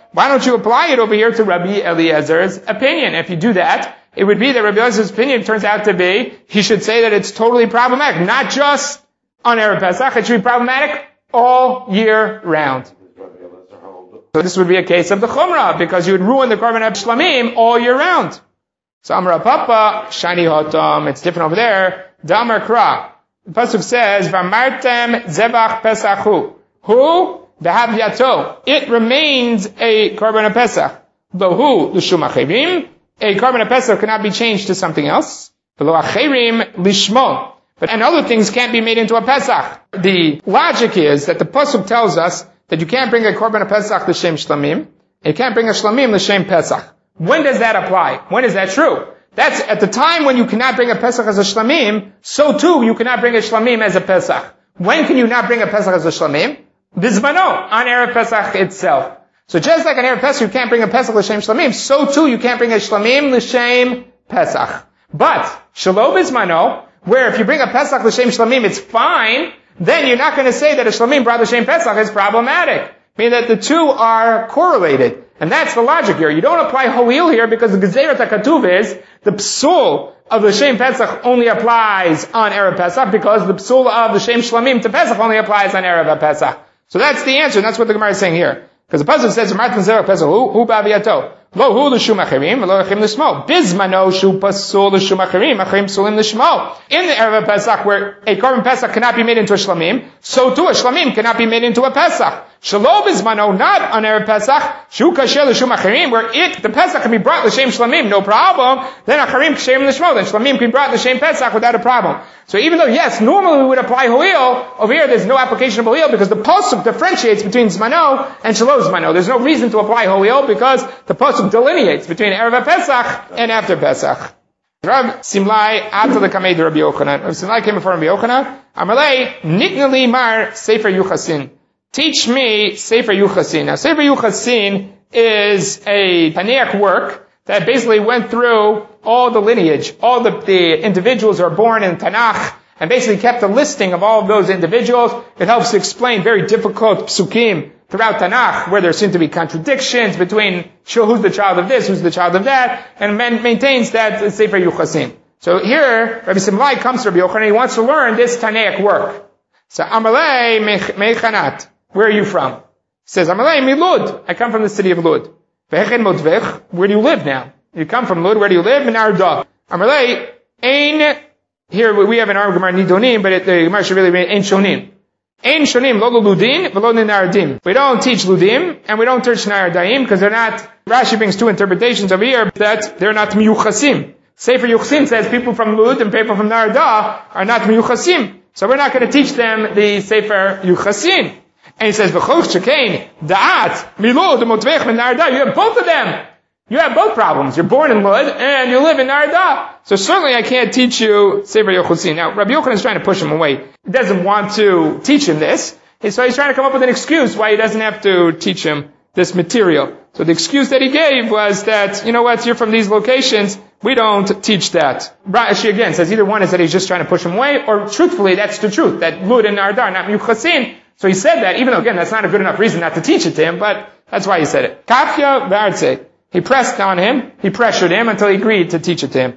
why don't you apply it over here to Rabbi Eliezer's opinion? If you do that, it would be that Rabbi Eliezer's opinion turns out to be, he should say that it's totally problematic, not just on Erev Pesach, it should be problematic all year round. So this would be a case of the Chumrah, because you would ruin the Korban Shlamim all year round. So Amar Papa, Shani Hotam, it's different over there. Damar Kra. The Pasuk says, Vamartem Zebach Pesachu. Who? V'hav yato. It remains a Korban Pesach. Lohu l'shum achirim. A Korban Pesach cannot be changed to something else. V'lo achirim lishmo. And other things can't be made into a Pesach. The logic is that the Pasuk tells us that you can't bring a Korban Pesach l'shem shlamim, and you can't bring a shlamim l'shem Pesach. When does that apply? When is that true? That's at the time when you cannot bring a Pesach as a shlamim, so too you cannot bring a shlamim as a Pesach. When can you not bring a Pesach as a shlamim? Bizmano, on Erev Pesach itself. So just like on Erev Pesach you can't bring a Pesach l'shem shlamim, so too you can't bring a shlamim l'shem Pesach. But, shelo bizmano, where if you bring a Pesach l'shem shlamim it's fine, then you're not going to say that a shlamim brought l'shem Pesach is problematic. Meaning that the two are correlated. And that's the logic here. You don't apply Ho'il here because the Gezeirat HaKatuv is the psul of the Shem Pesach only applies on Erev Pesach because the psul of the Shem Shlamim to Pesach only applies on Erev Pesach. So that's the answer, and that's what the Gemara is saying here. Because the Pasuk says, Martin Zerach Pesach, who ba'aviyato? Lo hu l'shum achirim, v'lo achim l'shmo. Bizmano shu pasul l'shum achirim, achim sulim l'shmo. In the Erev Pesach, where a Korban Pesach cannot be made into a Shlamim, so too a Shlamim cannot be made into a Pesach. Shelo bizmano, not on Erev Pesach, shu kasher l'shum achirim, where the Pesach can be brought l'shem Shlamim, no problem. Then achirim kasher l'shmo, then Shlamim can be brought l'shem Pesach without a problem. So even though, yes, normally we would apply Ho'il, over here there's no application of Ho'il because the Pasuk differentiates between Zmano and Shelo Zmano. There's no reason to apply Ho'il because the Pasuk delineates between Erev Pesach and after Pesach. Rav Simlai, after the Kamei de Rabbi Yochanan. Rav Simlai came before Rabbi Yochanan. Amalei, Nitnali Mar Sefer Yuchasin. Teach me Sefer Yuchasin. Now, Sefer Yuchasin is a Tanaic work that basically went through all the lineage, all the individuals who are born in Tanakh, and basically kept a listing of all of those individuals. It helps to explain very difficult psukim throughout Tanakh, where there seem to be contradictions between who's the child of this, who's the child of that, and maintains that Sefer Yuchasin. So here, Rabbi Simlai comes to Rabbi Yochanan, he wants to learn this Tanaic work. So, Amalei Mechanat, where are you from? He says, Amalei Milud, I come from the city of Lud. Where do you live now? You come from Lud, where do you live? In Arda. Amalei, Ein, here we have an Arab Gemara Nidonim, but the Gemara should really be Ein Shonim. Ein Shonim, lo Ludin, v'lo Nardim. We don't teach Ludim, and we don't teach Nardaim, because they're not, Rashi brings two interpretations over here, that they're not Miyuchasim. Sefer Yuchasim says people from Lud and people from Narda are not Miyuchasim. So we're not going to teach them the Sefer Yuchasim. And he says, V'choch shekain, da'at, milud, motvech, min Narda. You have both of them. You have both problems. You're born in Lud, and you live in Narda. So certainly I can't teach you Sefer Yochasin. Now, Rabbi Yochanan is trying to push him away. He doesn't want to teach him this. So he's trying to come up with an excuse why he doesn't have to teach him this material. So the excuse that he gave was that, you know what, you're from these locations, we don't teach that. Rashi again says either one is that he's just trying to push him away, or truthfully, that's the truth, that Lud and Narda are not Yuchasin. So he said that, even though again, that's not a good enough reason not to teach it to him, but that's why he said it. Kafya v'artze. He pressed on him, he pressured him until he agreed to teach it to him.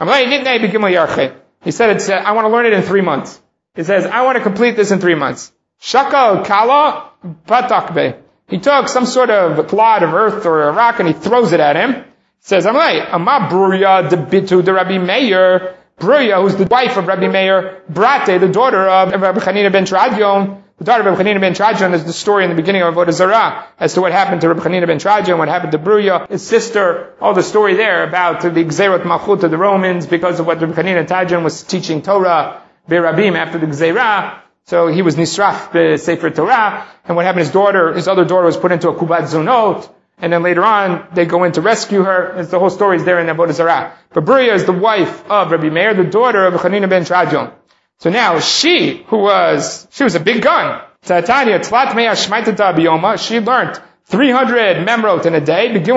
He said, I want to learn it in 3 months. He says, I want to complete this in 3 months. Shakal kala patakbe. He took some sort of clod of earth or a rock and he throws it at him. He says, Ama Bruya debitu de Rabbi Meir. Bruya, who's the wife of Rabbi Meir, Brate, the daughter of Rabbi Chanina ben Tradion. The daughter of Rabbi Chanina ben Tradion is the story in the beginning of Avodah Zarah as to what happened to Rabbi Chanina ben Tradion, what happened to Bruya, his sister, all the story there about the Gzerot Malchut of the Romans because of what Rabbi Chanina ben Tradion was teaching Torah, Berabim, after the Gzerah. So he was Nisraf Sefer Torah, and what happened, his other daughter was put into a Kubat Zonot, and then later on, they go in to rescue her. It's the whole story is there in Avodah Zarah. But Bruya is the wife of Rabbi Meir, the daughter of Chanina ben Tradion. So now, she was a big gun. She learned 300 memrot in a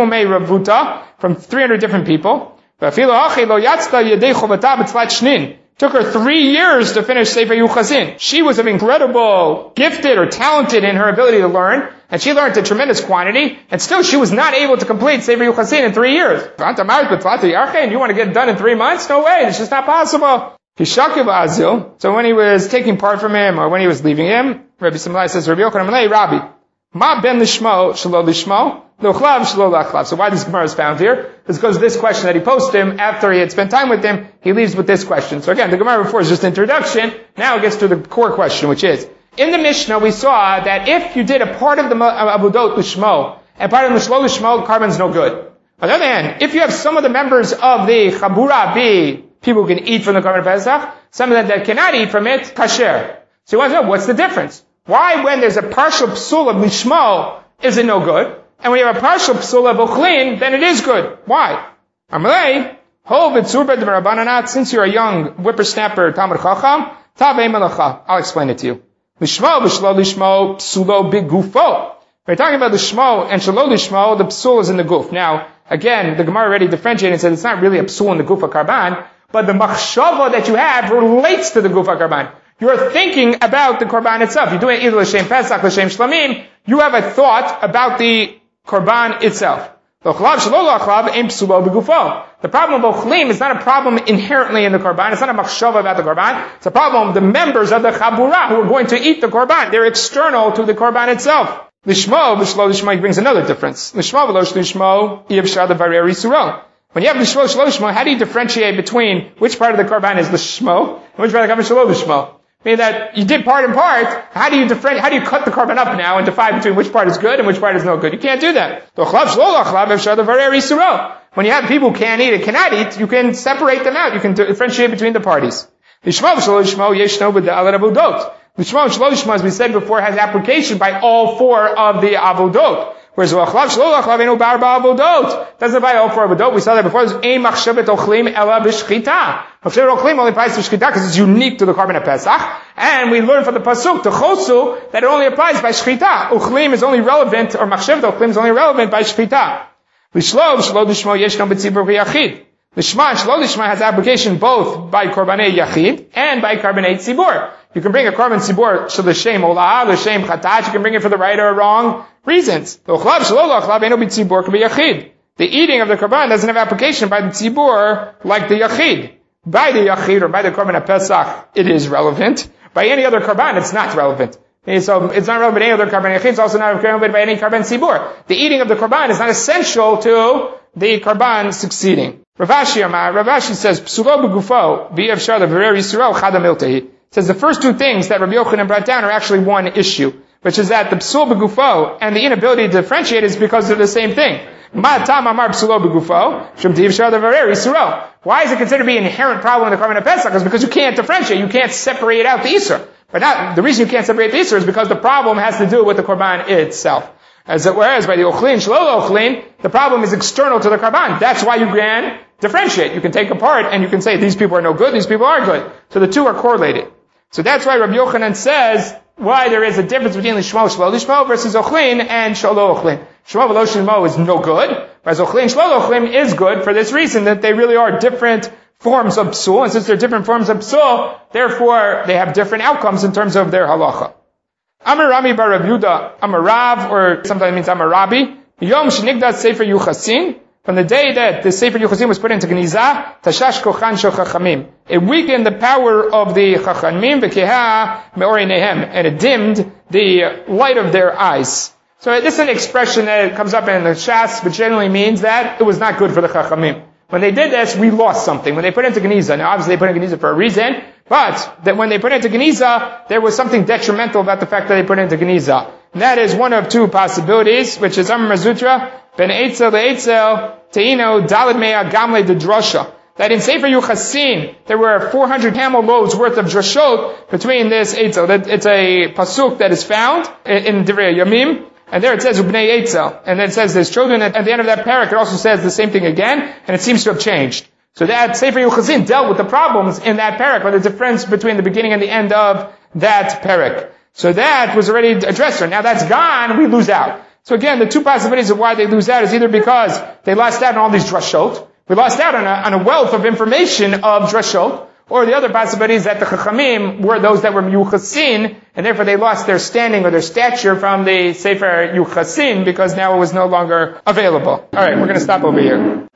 day, from 300 different people. Took her 3 years to finish Sefer Yuchasin. She was an incredible, gifted or talented in her ability to learn, and she learned a tremendous quantity, and still she was not able to complete Sefer Yuchasin in 3 years. And you want to get it done in 3 months? No way, it's just not possible. So when he was taking part from him, or when he was leaving him, Rabbi Simlai says, Rabbi Yochanan Amalei, Rabbi, Ma ben lishmo, shelo lishmo, L'chlav shelo lachlav. So why this Gemara is found here? It's because this question that he posed him after he had spent time with him, he leaves with this question. So again, the Gemara before is just introduction. Now it gets to the core question, which is, in the Mishnah we saw that if you did a part of the Abudot Lishmo, and part of the Shlo Lishmo, carbon's no good. On the other hand, if you have some of the members of the Chabura be people who can eat from the Karban Pesach, some of them that cannot eat from it, kasher. So you want to know, what's the difference? Why when there's a partial psul of Lishmo, is it no good? And when you have a partial psul of Ochlin, then it is good. Why? Amalei, since you're a young whippersnapper, Talmud Chacham, Tavei Melacha. I'll explain it to you. Lishmo, B'shlo Lishmo, Psulo B'gufo. We're talking about the Shmo and Shalo Lishmo, the psul is in the guf. Now, again, the Gemara already differentiated and said it's not really a psul in the guf of Karban, but the machshava that you have relates to the guf of Karban. You're thinking about the Korban itself. You're doing either L'Shem Pesach, L'Shem Shlamim. You have a thought about the Korban itself. The problem of Ochlim is not a problem inherently in the Korban. It's not a machshava about the Korban. It's a problem of the members of the Chabura who are going to eat the Korban. They're external to the Korban itself. Lishmo, V'shlo Lishmo, he brings another difference. Lishmo, V'lo Lishmo, Yevshad Varer Yisuro. When you have Lishmo, Shlo Lishmo, how do you differentiate between which part of the Korban is Lishmo and which part of the Korban is Shlo Lishmo? Meaning that you did part and part, how do you cut the Korban up now and define between which part is good and which part is no good? You can't do that. When you have people who can't eat and cannot eat, you can separate them out. You can differentiate between the parties. Lishmo and Shlo Lishmo, as we said before, has application by all 4 of the Avodot. Whereas L'chlav Shlo Lachlav Einu Bar Ba'avodot doesn't apply all 4 Avodot. We saw that before. There's Ein Machshavet Ochlim Ela B'Shchita. Machshavet Ochlim only applies to Shchita because it's unique to the Korban of Pesach. And we learn from the Pasuk, to Chosu, that it only applies by Shchita. Ochlim is only relevant, or Machshavet Ochlim is only relevant by Shchita. L'Shlo Shlo Lishmo Yeshno B'Tzibur Yachid. L'Shma and Shlo Lishma has application both by Korbanei Yachid and by Korbanei Tzibur. You can bring a Korban Tzibur to L'Shem Olah, L'Shem Chatat. You can bring it for the right or wrong reasons. The eating of the Korban doesn't have application by the Tzibur like the Yachid. By the Yachid or by the Korban of Pesach, it is relevant. By any other Korban, it's not relevant. And so it's not relevant by any other Korban Yachid. It's also not relevant by any Korban Tzibur. The eating of the Korban is not essential to the Korban succeeding. Ravashi says, Psulo b'gufo, b'yevshar l'verer Yisrael chada miltehi. Says the first 2 things that Rabbi Yochanan brought down are actually one issue, which is that the psul b'gufo and the inability to differentiate is because they're the same thing. Why is it considered to be an inherent problem in the Korban of Pesach? It's because you can't differentiate, you can't separate out the Isur. But the reason you can't separate the Isur is because the problem has to do with the Korban itself. Whereas by the Ochlin, Shlo Ochlin, the problem is external to the Korban. That's why you can differentiate. You can take apart and you can say these people are no good, these people are good. So the 2 are correlated. So that's why Rabbi Yochanan says why there is a difference between Lishmo, Shlo Lishmo versus Ochlin and Shlo Ochlin. Shmo V'lo Shlo is no good, whereas Ochlin, Shlo Ochlin is good for this reason that they really are different forms of psul, and since they're different forms of psul, therefore they have different outcomes in terms of their halacha. Amar Rami bar Rav Yehuda, Amar Rav, or sometimes it means Amar Rabbi, Yom Shenigdat Sefer Yuchasin, from the day that the Sefer Yuchasin was put into Gnizah, Tashash Kochan Shel Chachamim. It weakened the power of the Chachamim, V'keha Me'ori Nehem, and it dimmed the light of their eyes. So this is an expression that comes up in the Shas, but generally means that it was not good for the Chachamim. When they did this, we lost something. When they put it into Gnizah, now obviously they put it into Gnizah for a reason, but that when they put it into Gnizah, there was something detrimental about the fact that they put it into Gnizah. And that is one of 2 possibilities, which is Amar Zutra, Ben Eitzel le'Eitzel, Teino, Daled Mea, Gamle de Drosha. That in Sefer Yuchasin, there were 400 camel loads worth of drashot between this Eitzel. It's a pasuk that is found in Divrei Yamim, and there it says Ubnei Eitzel, and then it says there's children. At the end of that parak, it also says the same thing again, and it seems to have changed. So that Sefer Yuchasin dealt with the problems in that parak, but the difference between the beginning and the end of that parak. So that was already addressed. Now that's gone, we lose out. So again, the 2 possibilities of why they lose out is either because they lost out on all these drashot, we lost out on a wealth of information of drashot, Or the other possibility is that the Chachamim were those that were Yuchasin, and therefore they lost their standing or their stature from the Sefer Yuchasin because now it was no longer available. Alright, we're going to stop over here.